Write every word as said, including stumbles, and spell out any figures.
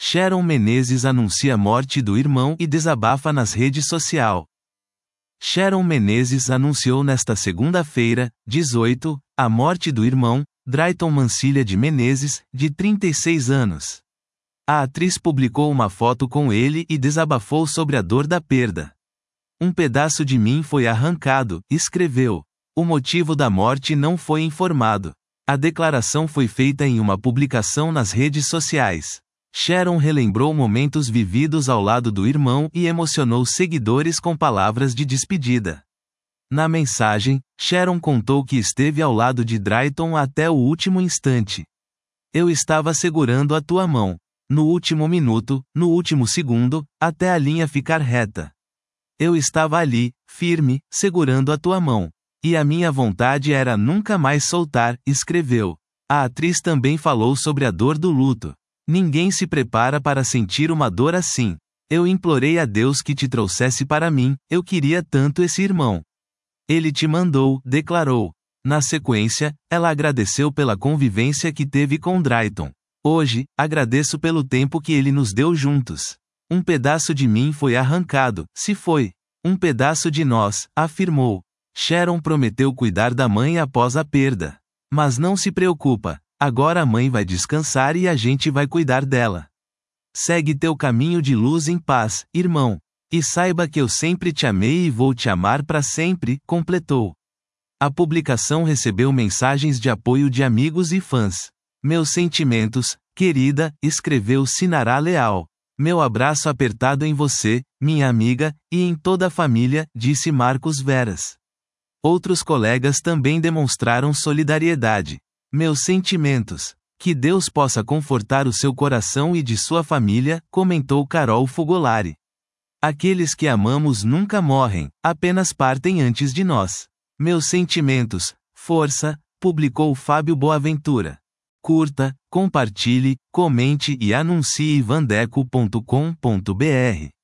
Sharon Menezes anuncia a morte do irmão e desabafa nas redes sociais. Sharon Menezes anunciou nesta segunda-feira, dezoito, a morte do irmão, Drayton Mancilha de Menezes, de trinta e seis anos. A atriz publicou uma foto com ele e desabafou sobre a dor da perda. Um pedaço de mim foi arrancado, escreveu. O motivo da morte não foi informado. A declaração foi feita em uma publicação nas redes sociais. Sharon relembrou momentos vividos ao lado do irmão e emocionou seguidores com palavras de despedida. Na mensagem, Sharon contou que esteve ao lado de Drayton até o último instante. Eu estava segurando a tua mão. No último minuto, no último segundo, até a linha ficar reta. Eu estava ali, firme, segurando a tua mão. E a minha vontade era nunca mais soltar, escreveu. A atriz também falou sobre a dor do luto. Ninguém se prepara para sentir uma dor assim. Eu implorei a Deus que te trouxesse para mim, eu queria tanto esse irmão. Ele te mandou, declarou. Na sequência, ela agradeceu pela convivência que teve com Drayton. Hoje, agradeço pelo tempo que ele nos deu juntos. Um pedaço de mim foi arrancado, se foi. Um pedaço de nós, afirmou. Sharon prometeu cuidar da mãe após a perda. Mas não se preocupa, agora a mãe vai descansar e a gente vai cuidar dela. Segue teu caminho de luz em paz, irmão. E saiba que eu sempre te amei e vou te amar para sempre, completou. A publicação recebeu mensagens de apoio de amigos e fãs. Meus sentimentos, querida, escreveu Sinara Leal. Meu abraço apertado em você, minha amiga, e em toda a família, disse Marcos Veras. Outros colegas também demonstraram solidariedade. Meus sentimentos. Que Deus possa confortar o seu coração e de sua família, comentou Carol Fogolari. Aqueles que amamos nunca morrem, apenas partem antes de nós. Meus sentimentos, força, publicou Fábio Boaventura. Curta, compartilhe, comente e anuncie vandeco ponto com ponto br.